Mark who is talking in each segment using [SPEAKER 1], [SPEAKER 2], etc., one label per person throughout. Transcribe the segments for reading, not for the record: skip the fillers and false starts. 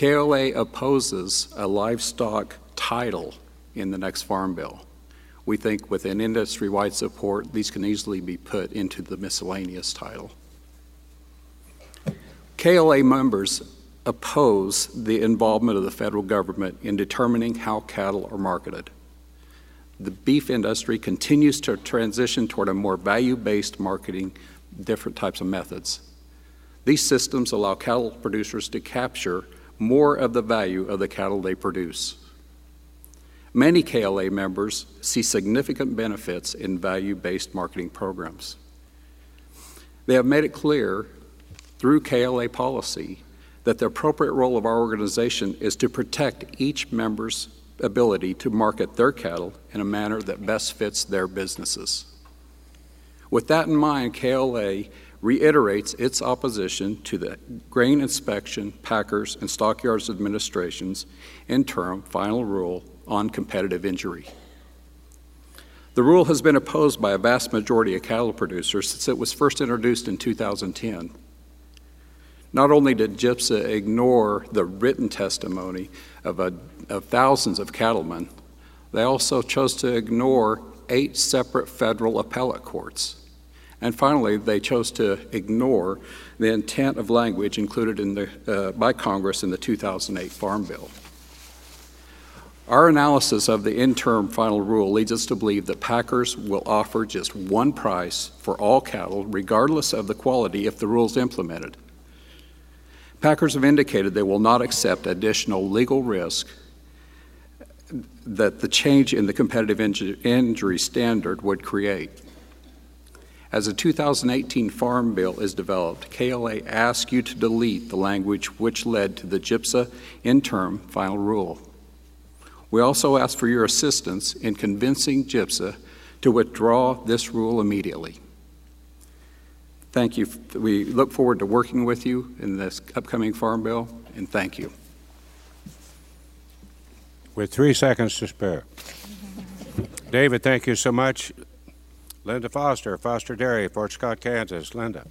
[SPEAKER 1] KLA opposes a livestock title in the next Farm Bill. We think with an industry-wide support, these can easily be put into the miscellaneous title. KLA members oppose the involvement of the federal government in determining how cattle are marketed. The beef industry continues to transition toward a more value-based marketing, different types of methods. These systems allow cattle producers to capture more of the value of the cattle they produce. Many KLA members see significant benefits in value-based marketing programs. They have made it clear through KLA policy that the appropriate role of our organization is to protect each member's ability to market their cattle in a manner that best fits their businesses. With that in mind, KLA reiterates its opposition to the Grain Inspection, Packers, and Stockyards Administration's interim final rule on competitive injury. The rule has been opposed by a vast majority of cattle producers since it was first introduced in 2010. Not only did GIPSA ignore the written testimony of thousands of cattlemen, they also chose to ignore 8 separate federal appellate courts. And finally, they chose to ignore the intent of language included by Congress in the 2008 Farm Bill. Our analysis of the interim final rule leads us to believe that packers will offer just one price for all cattle, regardless of the quality, if the rule is implemented. Packers have indicated they will not accept additional legal risk that the change in the competitive injury standard would create. As the 2018 Farm Bill is developed, KLA asks you to delete the language which led to the GIPSA interim final rule. We also ask for your assistance in convincing GIPSA to withdraw this rule immediately. Thank you. We look forward to working with you in this upcoming Farm Bill, and thank you.
[SPEAKER 2] With 3 seconds to spare. David, thank you so much. Linda Foster, Foster Dairy, Fort Scott, Kansas. Linda.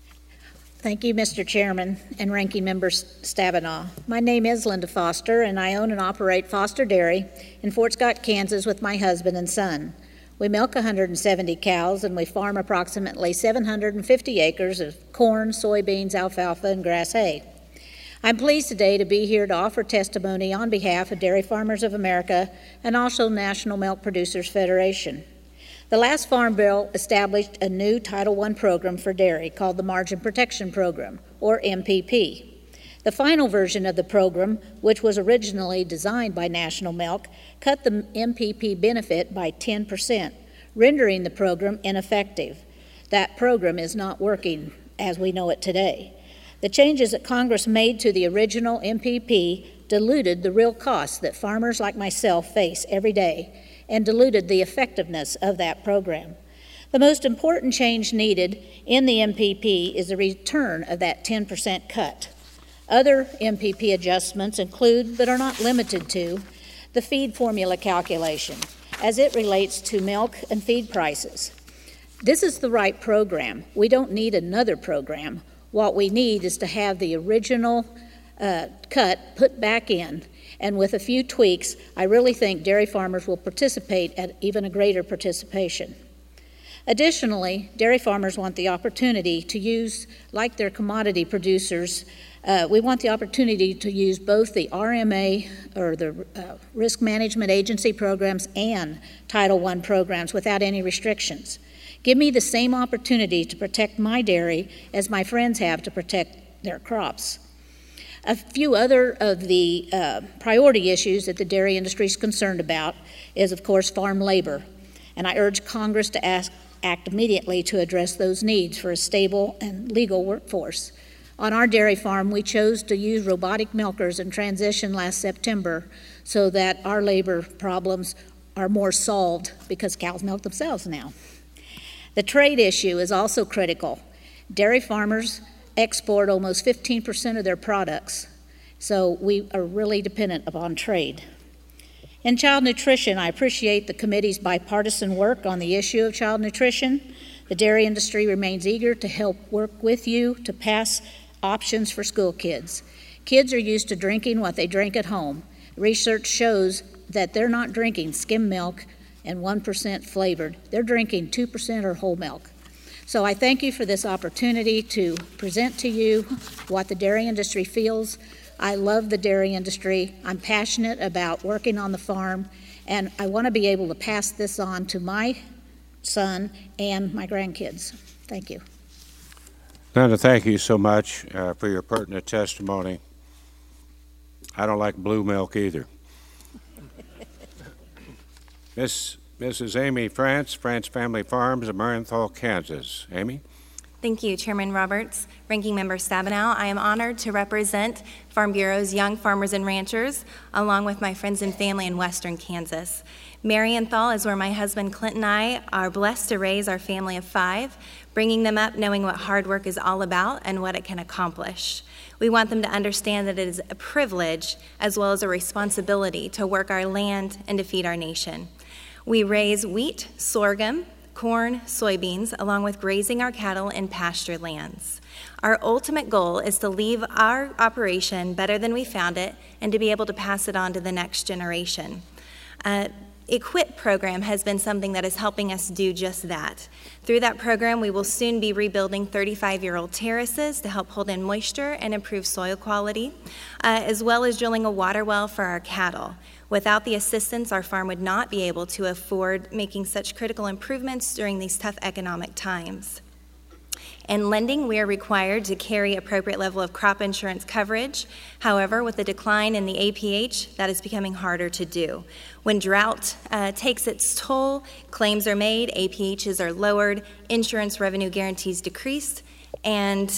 [SPEAKER 3] Thank you, Mr. Chairman and Ranking Member Stabenow. My name is Linda Foster, and I own and operate Foster Dairy in Fort Scott, Kansas with my husband and son. We milk 170 cows, and we farm approximately 750 acres of corn, soybeans, alfalfa, and grass hay. I'm pleased today to be here to offer testimony on behalf of Dairy Farmers of America and also National Milk Producers Federation. The last Farm Bill established a new Title I program for dairy called the Margin Protection Program, or MPP. The final version of the program, which was originally designed by National Milk, cut the MPP benefit by 10%, rendering the program ineffective. That program is not working as we know it today. The changes that Congress made to the original MPP diluted the real costs that farmers like myself face every day and diluted the effectiveness of that program. The most important change needed in the MPP is the return of that 10% cut. Other MPP adjustments include, but are not limited to, the feed formula calculation as it relates to milk and feed prices. This is the right program. We don't need another program. What we need is to have the original cut put back in, and with a few tweaks, I really think dairy farmers will participate at even a greater participation. Additionally, dairy farmers want the opportunity to use, like their commodity producers, we want the opportunity to use both the RMA, or the Risk Management Agency programs, and Title I programs without any restrictions. Give me the same opportunity to protect my dairy as my friends have to protect their crops. A few other of the priority issues that the dairy industry is concerned about is, of course, farm labor. And I urge Congress to act immediately to address those needs for a stable and legal workforce. On our dairy farm, we chose to use robotic milkers in transition last September so that our labor problems are more solved because cows milk themselves now. The trade issue is also critical. Dairy farmers export almost 15% of their products, so we are really dependent upon trade. In child nutrition, I appreciate the committee's bipartisan work on the issue of child nutrition. The dairy industry remains eager to help work with you to pass options for school kids. Kids are used to drinking what they drink at home. Research shows that they're not drinking skim milk and 1% flavored. They're drinking 2% or whole milk. So I thank you for this opportunity to present to you what the dairy industry feels. I love the dairy industry. I'm passionate about working on the farm, and I want to be able to pass this on to my son and my grandkids. Thank you.
[SPEAKER 2] Linda, thank you so much for your pertinent testimony. I don't like blue milk either. Mrs. Amy France Family Farms of Marienthal, Kansas. Amy?
[SPEAKER 4] Thank you, Chairman Roberts. Ranking Member Stabenow, I am honored to represent Farm Bureau's Young Farmers and Ranchers, along with my friends and family in western Kansas. Marienthal is where my husband Clint and I are blessed to raise our family of 5, bringing them up knowing what hard work is all about and what it can accomplish. We want them to understand that it is a privilege as well as a responsibility to work our land and to feed our nation. We raise wheat, sorghum, corn, soybeans, along with grazing our cattle in pasture lands. Our ultimate goal is to leave our operation better than we found it and to be able to pass it on to the next generation. EQIP program has been something that is helping us do just that. Through that program, we will soon be rebuilding 35-year-old terraces to help hold in moisture and improve soil quality, as well as drilling a water well for our cattle. Without the assistance, our farm would not be able to afford making such critical improvements during these tough economic times. In lending, we are required to carry appropriate level of crop insurance coverage. However, with the decline in the APH, that is becoming harder to do. When drought takes its toll, claims are made, APHs are lowered, insurance revenue guarantees decreased, and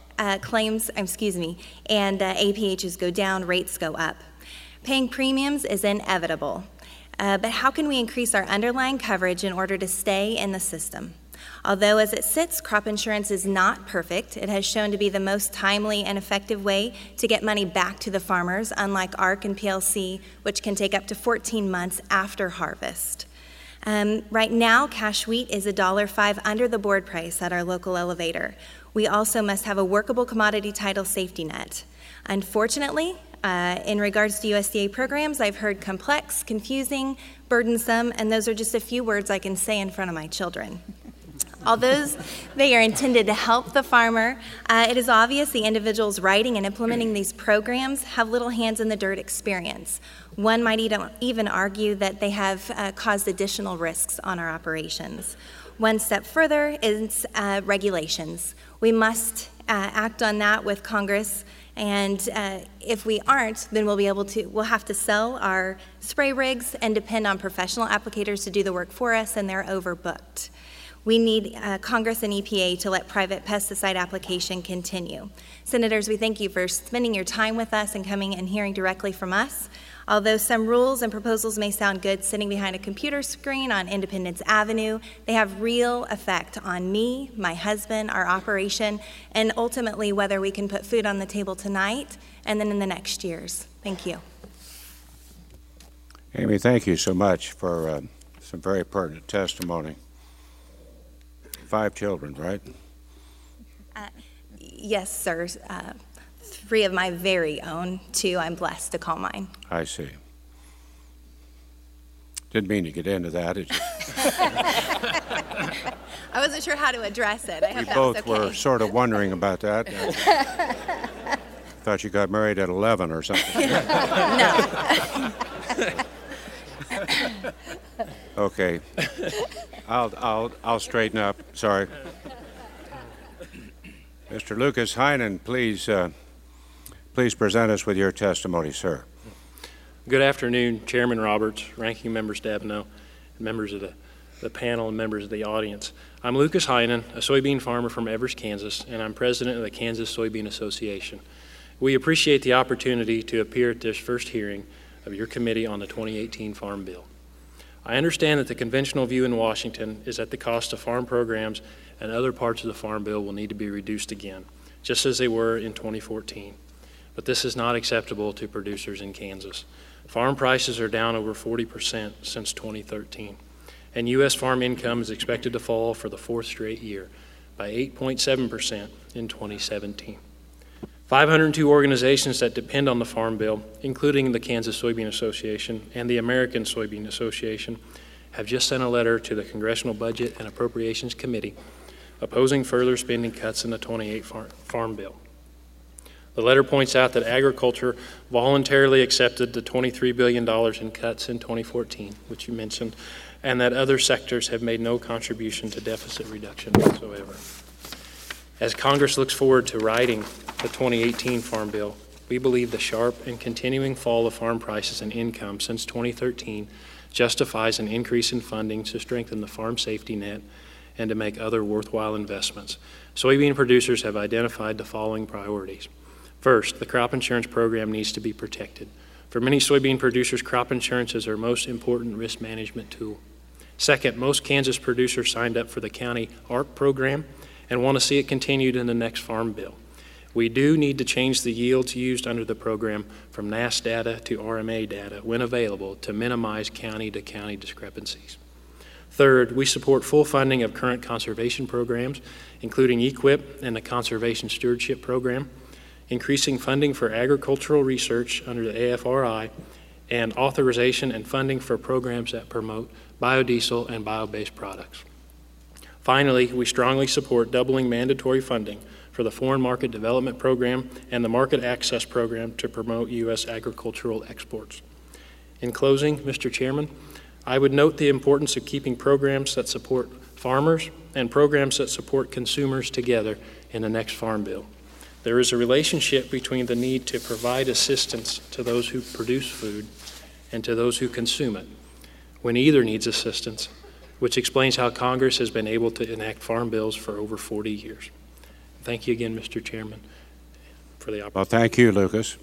[SPEAKER 4] APHs go down, rates go up. Paying premiums is inevitable, but how can we increase our underlying coverage in order to stay in the system? Although as it sits, crop insurance is not perfect, it has shown to be the most timely and effective way to get money back to the farmers, unlike ARC and PLC, which can take up to 14 months after harvest. Right now, cash wheat is $1.05 under the board price at our local elevator. We also must have a workable commodity title safety net. Unfortunately, in regards to USDA programs, I've heard complex, confusing, burdensome, and those are just a few words I can say in front of my children. Although they are intended to help the farmer, it is obvious the individuals writing and implementing these programs have little hands in the dirt experience. One might even argue that they have caused additional risks on our operations. One step further is regulations. We must act on that with Congress, and if we aren't, then we'll have to sell our spray rigs and depend on professional applicators to do the work for us, and they're overbooked. We need Congress and EPA to let private pesticide application continue. Senators, we thank you for spending your time with us and coming and hearing directly from us. Although some rules and proposals may sound good sitting behind a computer screen on Independence Avenue, they have real effect on me, my husband, our operation, and ultimately whether we can put food on the table tonight and then in the next years. Thank you.
[SPEAKER 2] Amy, thank you so much for some very pertinent testimony. 5 children, right?
[SPEAKER 4] Yes, sir. 3 of my very own, 2 I'm blessed to call mine.
[SPEAKER 2] I see. Didn't mean to get into that. Did you?
[SPEAKER 4] I wasn't sure how to address it. I hope
[SPEAKER 2] we
[SPEAKER 4] that was
[SPEAKER 2] both
[SPEAKER 4] okay.
[SPEAKER 2] were sort of wondering about that. Thought you got married at 11 or something.
[SPEAKER 4] No.
[SPEAKER 2] Okay. I'll straighten up. Sorry. Mr. Lucas Heinen, please present us with your testimony, sir.
[SPEAKER 5] Good afternoon, Chairman Roberts, Ranking Member Stabenow, members of the panel, and members of the audience. I'm Lucas Heinen, a soybean farmer from Evers, Kansas, and I'm president of the Kansas Soybean Association. We appreciate the opportunity to appear at this first hearing of your committee on the 2018 Farm Bill. I understand that the conventional view in Washington is that the cost of farm programs and other parts of the Farm Bill will need to be reduced again, just as they were in 2014. But this is not acceptable to producers in Kansas. Farm prices are down over 40% since 2013, and U.S. farm income is expected to fall for the 4th straight year by 8.7% in 2017. 502 organizations that depend on the Farm Bill, including the Kansas Soybean Association and the American Soybean Association, have just sent a letter to the Congressional Budget and Appropriations Committee opposing further spending cuts in the 28 Farm Bill. The letter points out that agriculture voluntarily accepted the $23 billion in cuts in 2014, which you mentioned, and that other sectors have made no contribution to deficit reduction whatsoever. As Congress looks forward to writing the 2018 Farm Bill, we believe the sharp and continuing fall of farm prices and income since 2013 justifies an increase in funding to strengthen the farm safety net and to make other worthwhile investments. Soybean producers have identified the following priorities. First, the crop insurance program needs to be protected. For many soybean producers, crop insurance is their most important risk management tool. Second, most Kansas producers signed up for the county ARC program and want to see it continued in the next Farm Bill. We do need to change the yields used under the program from NASS data to RMA data when available to minimize county-to-county discrepancies. Third, we support full funding of current conservation programs, including EQIP and the Conservation Stewardship Program, increasing funding for agricultural research under the AFRI, and authorization and funding for programs that promote biodiesel and bio-based products. Finally, we strongly support doubling mandatory funding for the Foreign Market Development Program and the Market Access Program to promote U.S. agricultural exports. In closing, Mr. Chairman, I would note the importance of keeping programs that support farmers and programs that support consumers together in the next Farm Bill. There is a relationship between the need to provide assistance to those who produce food and to those who consume it, when either needs assistance, which explains how Congress has been able to enact farm bills for over 40 years. Thank you again, Mr. Chairman, for the opportunity.
[SPEAKER 2] Well, thank you, Lucas.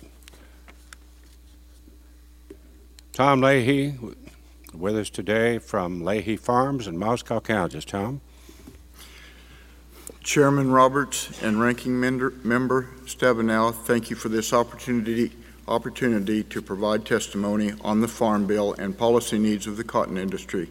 [SPEAKER 2] Tom Leahy with us today from Leahy Farms in Moscow, Kansas. Tom?
[SPEAKER 6] Chairman Roberts and Ranking Member Stabenow, thank you for this opportunity to provide testimony on the Farm Bill and policy needs of the cotton industry.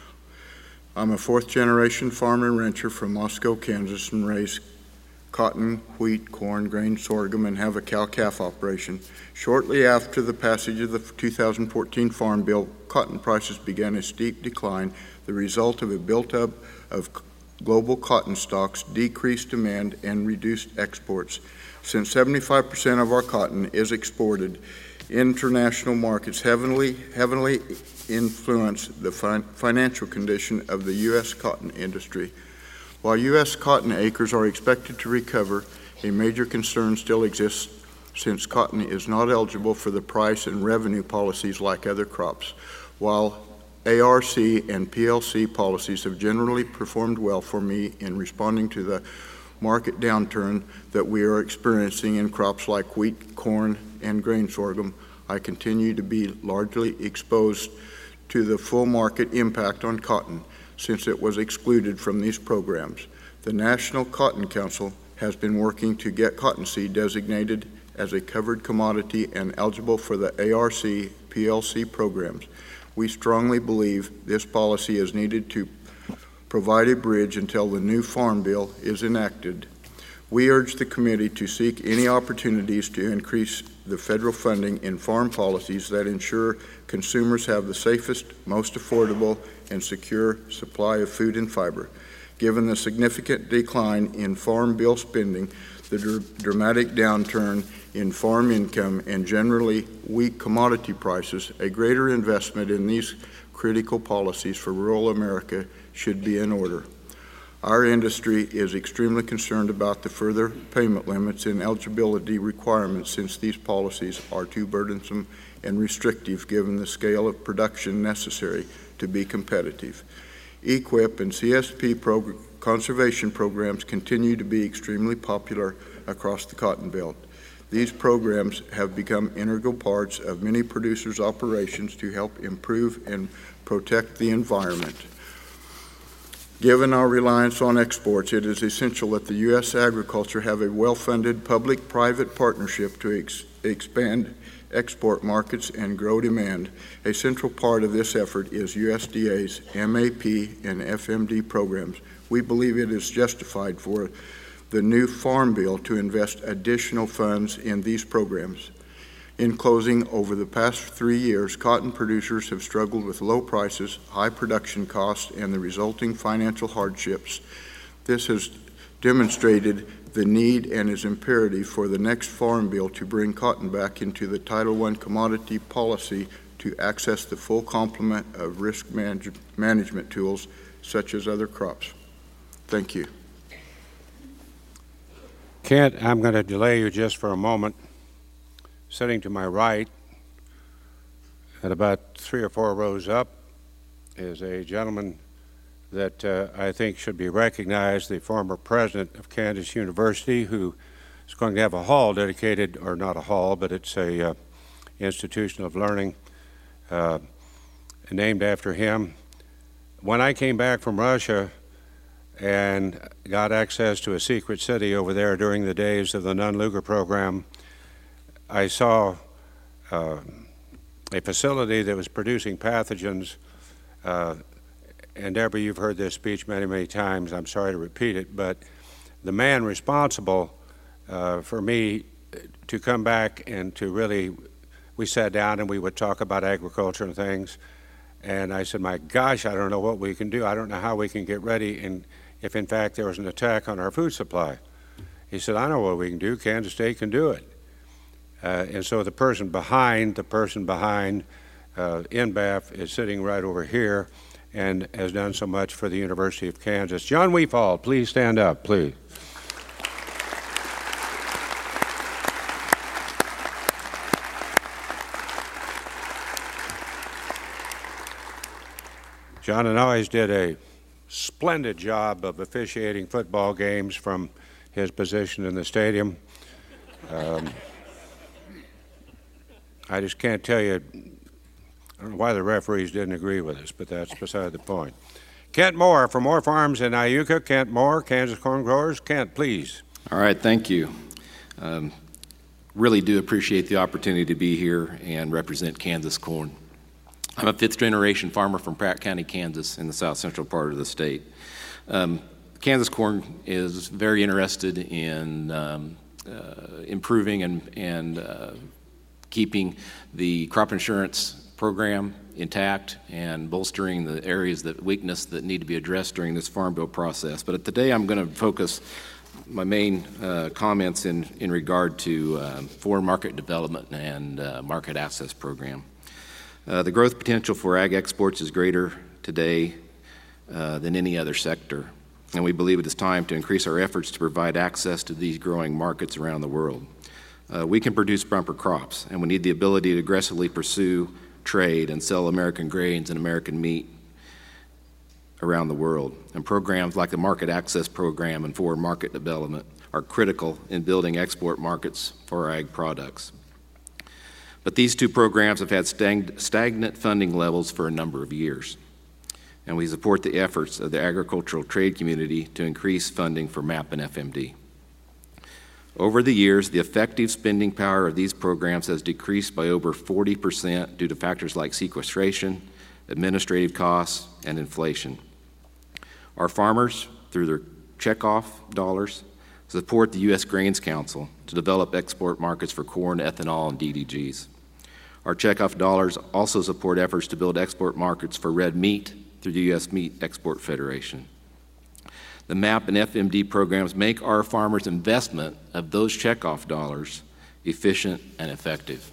[SPEAKER 6] I'm a fourth-generation farmer and rancher from Moscow, Kansas, and raise cotton, wheat, corn, grain, sorghum, and have a cow-calf operation. Shortly after the passage of the 2014 Farm Bill, cotton prices began a steep decline, the result of a built-up of global cotton stocks, decreased demand, and reduced exports. Since 75% of our cotton is exported, international markets heavily influence the financial condition of the U.S. cotton industry. While U.S. cotton acres are expected to recover, a major concern still exists since cotton is not eligible for the price and revenue policies like other crops. While ARC and PLC policies have generally performed well for me in responding to the market downturn that we are experiencing in crops like wheat, corn, and grain sorghum, I continue to be largely exposed to the full market impact on cotton since it was excluded from these programs. The National Cotton Council has been working to get cottonseed designated as a covered commodity and eligible for the ARC PLC programs. We strongly believe this policy is needed to provide a bridge until the new Farm Bill is enacted. We urge the committee to seek any opportunities to increase the federal funding in farm policies that ensure consumers have the safest, most affordable, and secure supply of food and fiber. Given the significant decline in Farm Bill spending, the dramatic downturn in farm income, and generally weak commodity prices, a greater investment in these critical policies for rural America should be in order. Our industry is extremely concerned about the further payment limits and eligibility requirements since these policies are too burdensome and restrictive given the scale of production necessary to be competitive. EQIP and CSP conservation programs continue to be extremely popular across the Cotton Belt. These programs have become integral parts of many producers' operations to help improve and protect the environment. Given our reliance on exports, it is essential that the U.S. agriculture have a well-funded public-private partnership to expand export markets and grow demand. A central part of this effort is USDA's MAP and FMD programs. We believe it is justified for the new Farm Bill to invest additional funds in these programs. In closing, over the past 3 years, cotton producers have struggled with low prices, high production costs, and the resulting financial hardships. This has demonstrated the need and is imperative for the next Farm Bill to bring cotton back into the Title I commodity policy to access the full complement of risk management tools such as other crops. Thank you.
[SPEAKER 2] Kent, I'm going to delay you just for a moment. Sitting to my right, at about 3 or 4 rows up, is a gentleman that I think should be recognized, the former president of Kansas University, who is going to have a hall dedicated, or not a hall, but it's a institution of learning named after him. When I came back from Russia and got access to a secret city over there during the days of the Nunn-Lugar program, I saw a facility that was producing pathogens. And Deborah, you've heard this speech many, many times. I'm sorry to repeat it, but the man responsible for me to come back and to really, we sat down and we would talk about agriculture and things. And I said, my gosh, I don't know what we can do. I don't know how we can get ready and if in fact there was an attack on our food supply. He said, I know what we can do. Kansas State can do it. And so the person behind NBAF is sitting right over here and has done so much for the University of Kansas. John Weefald, please stand up, please. John and always did a splendid job of officiating football games from his position in the stadium. I just can't tell you, I don't know why the referees didn't agree with us, but that's beside the point. Kent Moore from Moore Farms in Iuka. Kent Moore, Kansas Corn Growers. Kent, please.
[SPEAKER 7] All right, thank you. Really do appreciate the opportunity to be here and represent Kansas corn. I'm a fifth-generation farmer from Pratt County, Kansas, in the south central part of the state. Kansas corn is very interested in improving and keeping the crop insurance program intact and bolstering the areas of weakness that need to be addressed during this Farm Bill process. But today I'm going to focus my main comments in regard to foreign market development and market access program. The growth potential for ag exports is greater today than any other sector, and we believe it is time to increase our efforts to provide access to these growing markets around the world. We can produce bumper crops, and we need the ability to aggressively pursue trade and sell American grains and American meat around the world. And programs like the Market Access Program and Foreign Market Development are critical in building export markets for our ag products. But these two programs have had stagnant funding levels for a number of years, and we support the efforts of the agricultural trade community to increase funding for MAP and FMD. Over the years, the effective spending power of these programs has decreased by over 40% due to factors like sequestration, administrative costs, and inflation. Our farmers, through their checkoff dollars, support the U.S. Grains Council to develop export markets for corn, ethanol, and DDGs. Our checkoff dollars also support efforts to build export markets for red meat through the U.S. Meat Export Federation. The MAP and FMD programs make our farmers' investment of those checkoff dollars efficient and effective.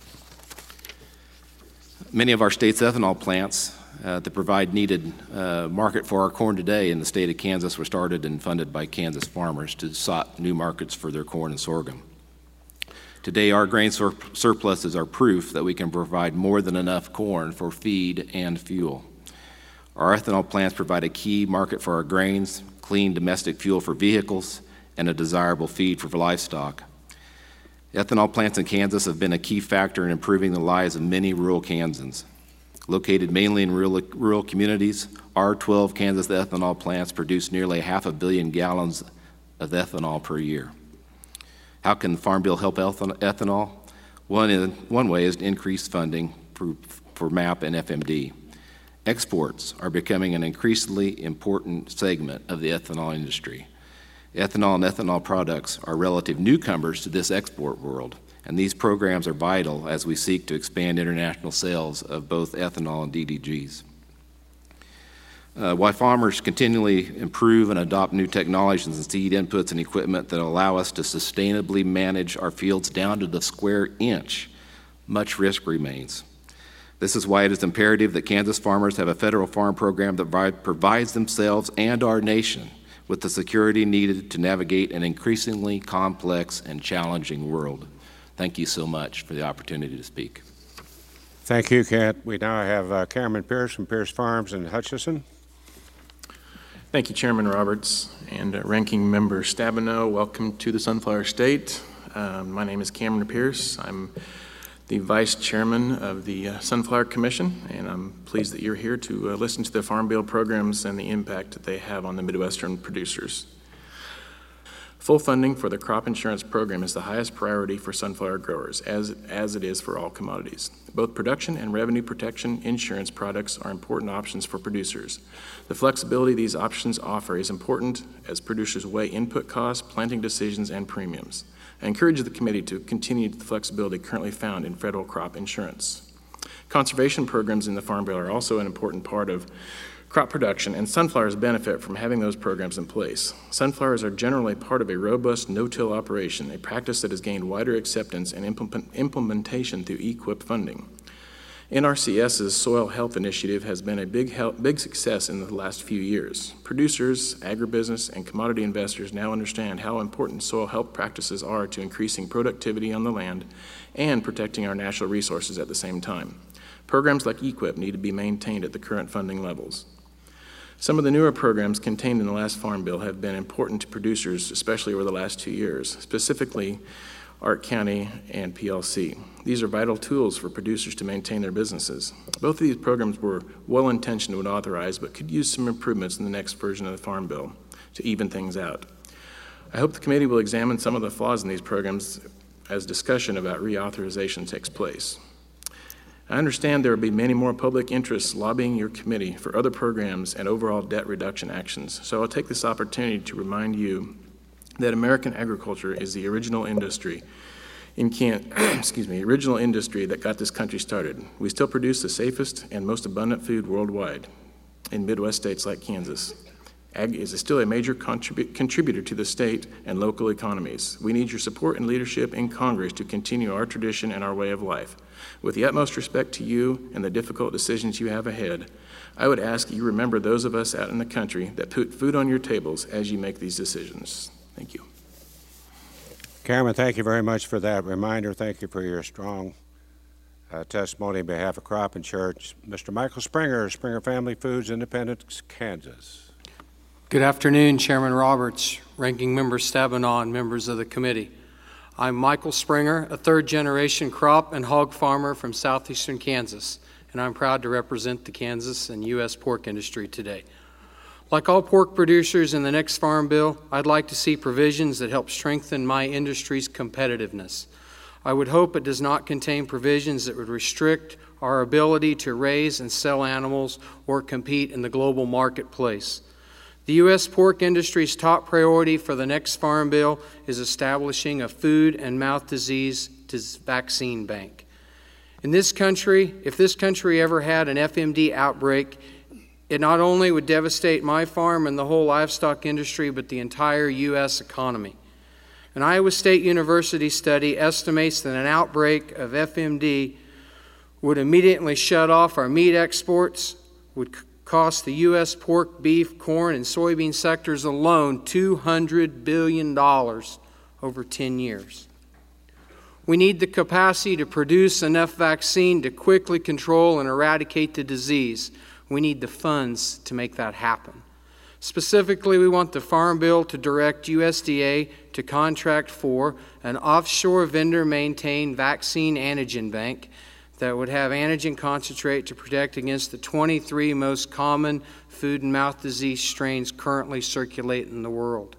[SPEAKER 7] Many of our state's ethanol plants that provide needed market for our corn today in the state of Kansas were started and funded by Kansas farmers to sought new markets for their corn and sorghum. Today, our grain surpluses are proof that we can provide more than enough corn for feed and fuel. Our ethanol plants provide a key market for our grains, clean domestic fuel for vehicles, and a desirable feed for livestock. Ethanol plants in Kansas have been a key factor in improving the lives of many rural Kansans. Located mainly in rural communities, our 12 Kansas ethanol plants produce nearly 500 million gallons of ethanol per year. How can the Farm Bill help ethanol? One way is to increase funding for MAP and FMD. Exports are becoming an increasingly important segment of the ethanol industry. Ethanol and ethanol products are relative newcomers to this export world, and these programs are vital as we seek to expand international sales of both ethanol and DDGs. While farmers continually improve and adopt new technologies and seed inputs and equipment that allow us to sustainably manage our fields down to the square inch, much risk remains. This is why it is imperative that Kansas farmers have a federal farm program that provides themselves and our nation with the security needed to navigate an increasingly complex and challenging world. Thank you so much for the opportunity to speak.
[SPEAKER 2] Thank you, Kent. We now have Cameron Pierce from Pierce Farms in Hutchinson.
[SPEAKER 8] Thank you, Chairman Roberts and Ranking Member Stabenow. Welcome to the Sunflower State. My name is Cameron Pierce. I'm the Vice Chairman of the Sunflower Commission, and I'm pleased that you're here to listen to the Farm Bill programs and the impact that they have on the Midwestern producers. Full funding for the crop insurance program is the highest priority for sunflower growers, as it is for all commodities. Both production and revenue protection insurance products are important options for producers. The flexibility these options offer is important as producers weigh input costs, planting decisions, and premiums. I encourage the committee to continue the flexibility currently found in federal crop insurance. Conservation programs in the Farm Bill are also an important part of crop production, and sunflowers benefit from having those programs in place. Sunflowers are generally part of a robust no-till operation, a practice that has gained wider acceptance and implementation through EQIP funding. NRCS's Soil Health Initiative has been a big success in the last few years. Producers, agribusiness, and commodity investors now understand how important soil health practices are to increasing productivity on the land and protecting our natural resources at the same time. Programs like EQIP need to be maintained at the current funding levels. Some of the newer programs contained in the last Farm Bill have been important to producers, especially over the last 2 years, specifically Ark County and PLC. These are vital tools for producers to maintain their businesses. Both of these programs were well-intentioned when authorized, but could use some improvements in the next version of the Farm Bill to even things out. I hope the committee will examine some of the flaws in these programs as discussion about reauthorization takes place. I understand there will be many more public interests lobbying your committee for other programs and overall debt reduction actions, so I'll take this opportunity to remind you that American agriculture is the original industry original industry that got this country started. We still produce the safest and most abundant food worldwide in Midwest states like Kansas. Ag is still a major contributor to the state and local economies. We need your support and leadership in Congress to continue our tradition and our way of life. With the utmost respect to you and the difficult decisions you have ahead, I would ask you remember those of us out in the country that put food on your tables as you make these decisions. Thank you.
[SPEAKER 2] Cameron, thank you very much for that reminder. Thank you for your strong testimony on behalf of Crop Insurance. Mr. Michael Springer, Springer Family Foods, Independence, Kansas.
[SPEAKER 9] Good afternoon, Chairman Roberts, Ranking Member Stabenow, and members of the committee. I'm Michael Springer, a third-generation crop and hog farmer from southeastern Kansas, and I'm proud to represent the Kansas and U.S. pork industry today. Like all pork producers in the next Farm Bill, I'd like to see provisions that help strengthen my industry's competitiveness. I would hope it does not contain provisions that would restrict our ability to raise and sell animals or compete in the global marketplace. The U.S. pork industry's top priority for the next Farm Bill is establishing a food and mouth disease vaccine bank. In this country, if this country ever had an FMD outbreak, it not only would devastate my farm and the whole livestock industry, but the entire U.S. economy. An Iowa State University study estimates that an outbreak of FMD would immediately shut off our meat exports, would cost the U.S. pork, beef, corn, and soybean sectors alone $200 billion over 10 years. We need the capacity to produce enough vaccine to quickly control and eradicate the disease. We need the funds to make that happen. Specifically, we want the Farm Bill to direct USDA to contract for an offshore vendor-maintained vaccine antigen bank that would have antigen concentrate to protect against the 23 most common food and mouth disease strains currently circulating in the world.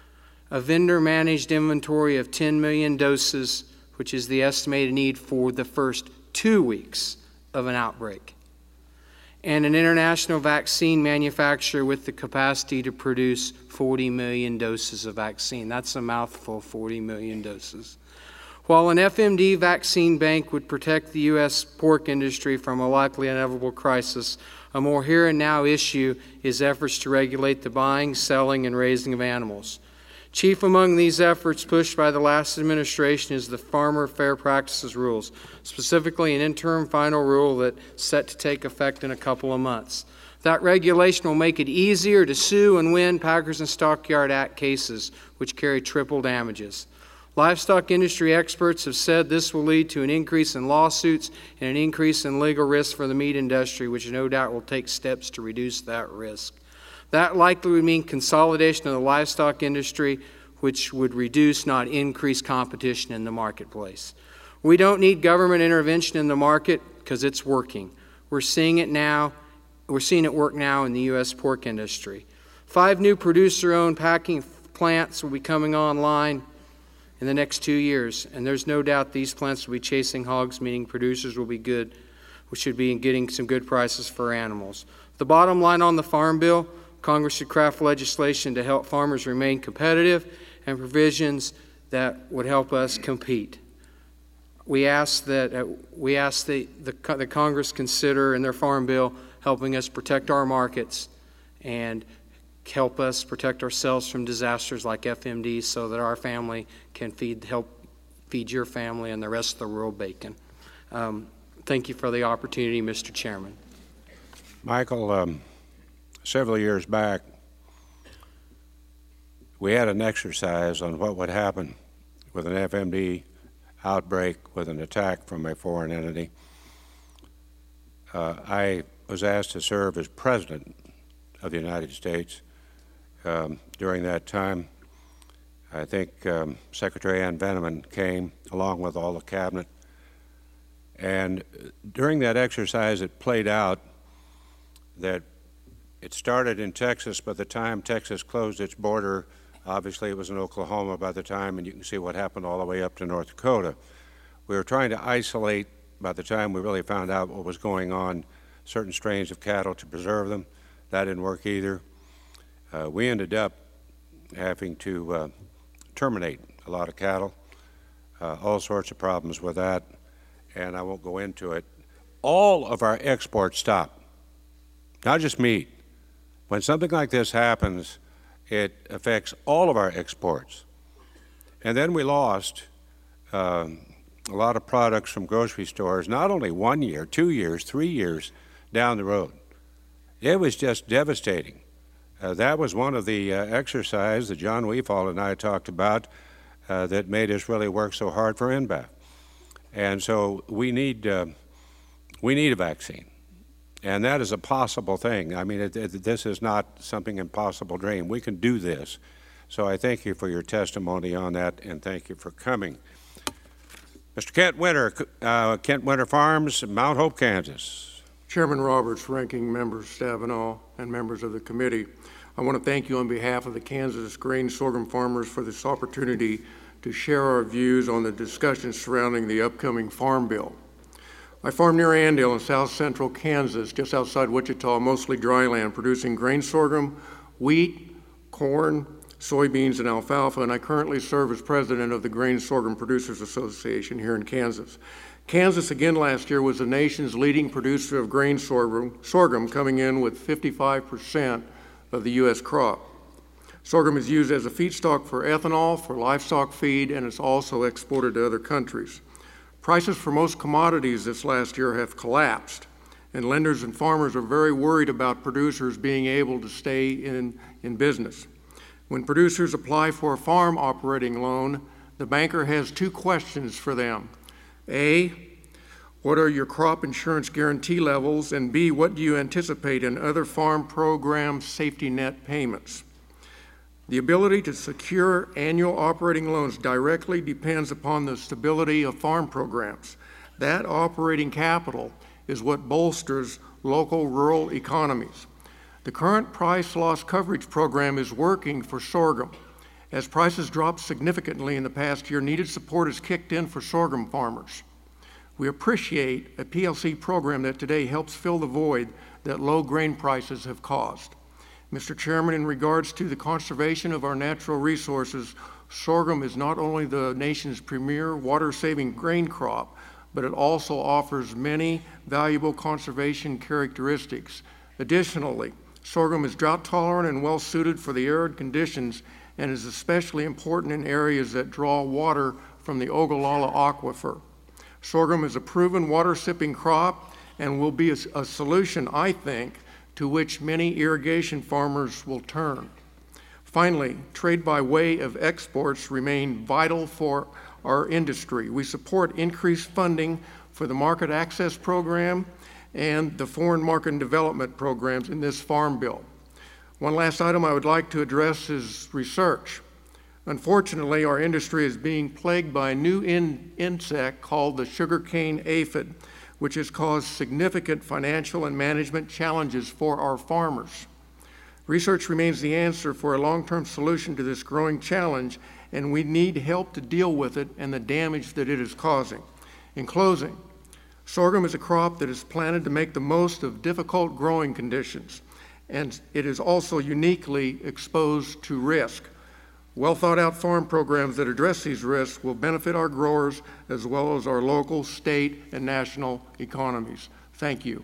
[SPEAKER 9] A vendor-managed inventory of 10 million doses, which is the estimated need for the first 2 weeks of an outbreak. and an international vaccine manufacturer with the capacity to produce 40 million doses of vaccine. That's a mouthful, 40 million doses. While an FMD vaccine bank would protect the U.S. pork industry from a likely inevitable crisis, a more here and now issue is efforts to regulate the buying, selling, and raising of animals. Chief among these efforts pushed by the last administration is the Farmer Fair Practices Rules, specifically an interim final rule that's set to take effect in a couple of months. That regulation will make it easier to sue and win Packers and Stockyard Act cases, which carry triple damages. Livestock industry experts have said this will lead to an increase in lawsuits and an increase in legal risk for the meat industry, which no doubt will take steps to reduce that risk. That likely would mean consolidation of the livestock industry, which would reduce, not increase, competition in the marketplace. We don't need government intervention in the market because it's working. We're seeing it now. We're seeing it work now in the U.S. pork industry. 5 new producer-owned packing plants will be coming online in the next 2 years, and there's no doubt these plants will be chasing hogs, meaning producers will be good. We should be getting some good prices for animals. The bottom line on the Farm Bill, Congress should craft legislation to help farmers remain competitive and provisions that would help us compete. We ask that the Congress consider in their Farm Bill helping us protect our markets and help us protect ourselves from disasters like FMD so that our family can help feed your family and the rest of the world bacon. Thank you for the opportunity, Mr. Chairman.
[SPEAKER 2] Michael, several years back, we had an exercise on what would happen with an FMD outbreak, with an attack from a foreign entity. I was asked to serve as President of the United States during that time. I think Secretary Ann Veneman came along with all the cabinet. And during that exercise, it played out that it started in Texas. By the time Texas closed its border, obviously it was in Oklahoma by the time, and you can see what happened all the way up to North Dakota. We were trying to isolate, by the time we really found out what was going on, certain strains of cattle to preserve them. That didn't work either. We ended up having to terminate a lot of cattle, all sorts of problems with that, and I won't go into it. All of our exports stopped, not just meat. When something like this happens, it affects all of our exports. And then we lost a lot of products from grocery stores, not only 1 year, 2 years, 3 years down the road. It was just devastating. That was one of the exercises that John Weefall and I talked about that made us really work so hard for NBAF. And so we need a vaccine. And that is a possible thing. I mean, this is not something impossible dream. We can do this. So I thank you for your testimony on that, and thank you for coming. Mr. Kent Winter, Kent Winter Farms, Mount Hope, Kansas.
[SPEAKER 10] Chairman Roberts, Ranking Member Stabenow, and members of the committee, I want to thank you on behalf of the Kansas grain sorghum farmers for this opportunity to share our views on the discussions surrounding the upcoming Farm Bill. I farm near Andale in south central Kansas, just outside Wichita, mostly dry land, producing grain sorghum, wheat, corn, soybeans, and alfalfa, and I currently serve as president of the Grain Sorghum Producers Association here in Kansas. Kansas, again last year, was the nation's leading producer of grain sorghum, coming in with 55% of the U.S. crop. Sorghum is used as a feedstock for ethanol, for livestock feed, and it's also exported to other countries. Prices for most commodities this last year have collapsed, and lenders and farmers are very worried about producers being able to stay in business. When producers apply for a farm operating loan, the banker has 2 questions for them. A, what are your crop insurance guarantee levels? And B, what do you anticipate in other farm program safety net payments? The ability to secure annual operating loans directly depends upon the stability of farm programs. That operating capital is what bolsters local rural economies. The current price loss coverage program is working for sorghum. As prices dropped significantly in the past year, needed support is kicked in for sorghum farmers. We appreciate a PLC program that today helps fill the void that low grain prices have caused. Mr. Chairman, in regards to the conservation of our natural resources, sorghum is not only the nation's premier water-saving grain crop, but it also offers many valuable conservation characteristics. Additionally, sorghum is drought-tolerant and well-suited for the arid conditions and is especially important in areas that draw water from the Ogallala Aquifer. Sorghum is a proven water-sipping crop and will be a solution, I think, to which many irrigation farmers will turn. Finally, trade by way of exports remain vital for our industry. We support increased funding for the Market Access Program and the Foreign Market Development Programs in this Farm Bill. One last item I would like to address is research. Unfortunately, our industry is being plagued by a new insect called the sugarcane aphid, which has caused significant financial and management challenges for our farmers. Research remains the answer for a long-term solution to this growing challenge, and we need help to deal with it and the damage that it is causing. In closing, sorghum is a crop that is planted to make the most of difficult growing conditions, and it is also uniquely exposed to risk. Well-thought-out farm programs that address these risks will benefit our growers as well as our local, state, and national economies. Thank you.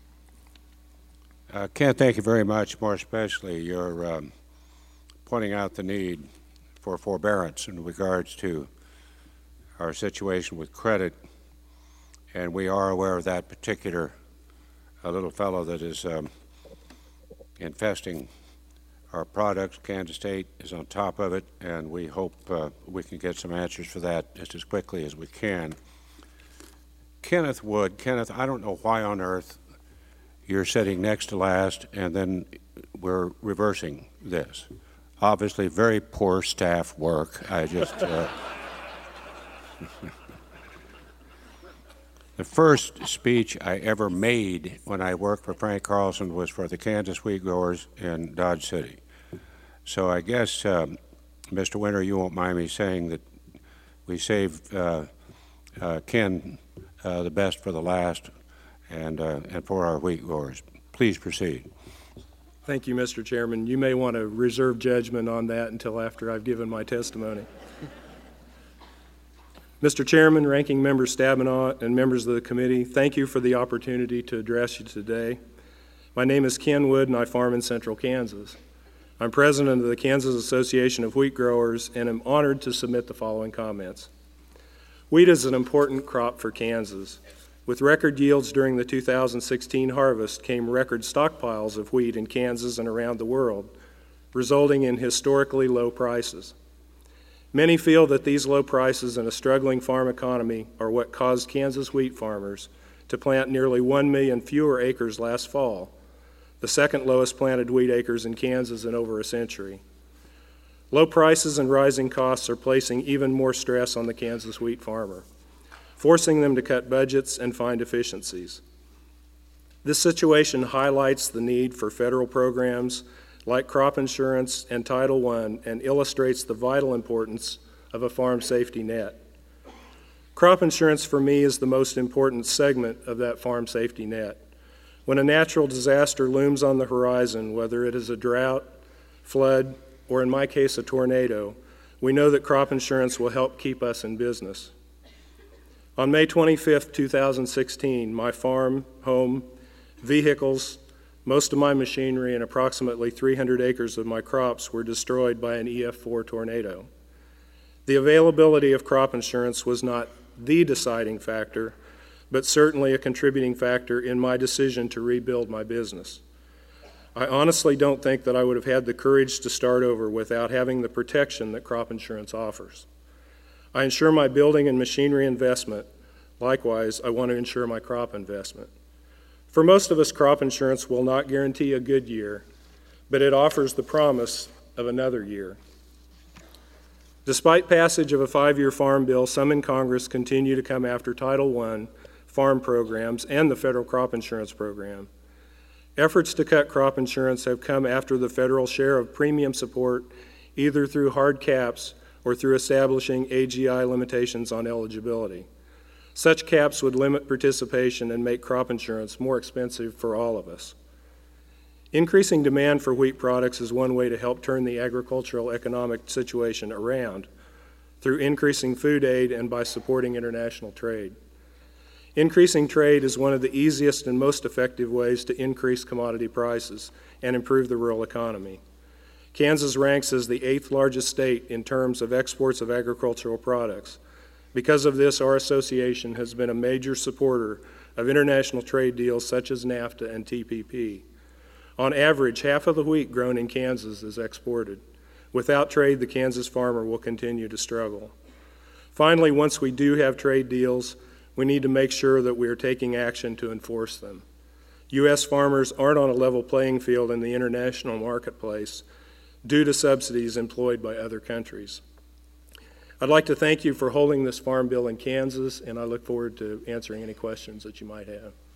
[SPEAKER 2] Ken, thank you very much, more especially your pointing out the need for forbearance in regards to our situation with credit. And we are aware of that particular little fellow that is infesting our products. Kansas State is on top of it, and we hope we can get some answers for that just as quickly as we can. Kenneth Wood. Kenneth, I don't know why on earth you're sitting next to last, and then we're reversing this. Obviously, very poor staff work. I just... The first speech I ever made when I worked for Frank Carlson was for the Kansas wheat growers in Dodge City. So I guess, Mr. Winter, you won't mind me saying that we saved Ken the best for the last and for our wheat growers. Please proceed.
[SPEAKER 5] Thank you, Mr. Chairman. You may want to reserve judgment on that until after I've given my testimony. Mr. Chairman, Ranking Member Stabenow, and members of the committee, thank you for the opportunity to address you today. My name is Ken Wood, and I farm in central Kansas. I'm president of the Kansas Association of Wheat Growers, and am honored to submit the following comments. Wheat is an important crop for Kansas. With record yields during the 2016 harvest came record stockpiles of wheat in Kansas and around the world, resulting in historically low prices. Many feel that these low prices and a struggling farm economy are what caused Kansas wheat farmers to plant nearly 1 million fewer acres last fall, the second lowest planted wheat acres in Kansas in over a century. Low prices and rising costs are placing even more stress on the Kansas wheat farmer, forcing them to cut budgets and find efficiencies. This situation highlights the need for federal programs like crop insurance and Title I, and illustrates the vital importance of a farm safety net. Crop insurance for me is the most important segment of that farm safety net. When a natural disaster looms on the horizon, whether it is a drought, flood, or in my case a tornado, we know that crop insurance will help keep us in business. On May 25, 2016, my farm, home, vehicles, most of my machinery, and approximately 300 acres of my crops were destroyed by an EF4 tornado. The availability of crop insurance was not the deciding factor, but certainly a contributing factor in my decision to rebuild my business. I honestly don't think that I would have had the courage to start over without having the protection that crop insurance offers. I insure my building and machinery investment. Likewise, I want to insure my crop investment. For most of us, crop insurance will not guarantee a good year, but it offers the promise of another year. Despite passage of a 5-year farm bill, some in Congress continue to come after Title I farm programs and the federal crop insurance program. Efforts to cut crop insurance have come after the federal share of premium support, either through hard caps or through establishing AGI limitations on eligibility. Such caps would limit participation and make crop insurance more expensive for all of us.
[SPEAKER 11] Increasing demand for wheat products is one way to help turn the agricultural economic situation around through increasing food aid and by supporting international trade. Increasing trade is one of the easiest and most effective ways to increase commodity prices and improve the rural economy. Kansas ranks as the 8th largest state in terms of exports of agricultural products. Because of this, our association has been a major supporter of international trade deals such as NAFTA and TPP. On average, half of the wheat grown in Kansas is exported. Without trade, the Kansas farmer will continue to struggle. Finally, once we do have trade deals, we need to make sure that we are taking action to enforce them. U.S. farmers aren't on a level playing field in the international marketplace due to subsidies employed by other countries. I'd like to thank you for holding this farm bill in Kansas, and I look forward to answering any questions that you might have.